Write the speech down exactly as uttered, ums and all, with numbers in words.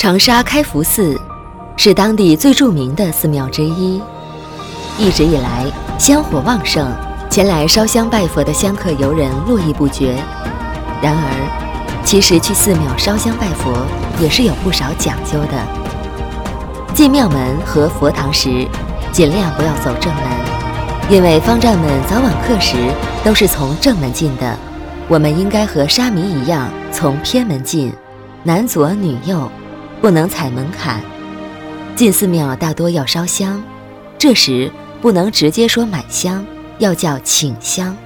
长沙开福寺是当地最著名的寺庙之一，一直以来香火旺盛，前来烧香拜佛的香客游人络绎不绝。然而，其实去寺庙烧香拜佛也是有不少讲究的。进庙门和佛堂时，尽量不要走正门，因为方丈们早晚课时都是从正门进的，我们应该和沙弥一样从偏门进，男左女右，不能踩门槛。进寺庙大多要烧香，这时不能直接说买香，要叫请香。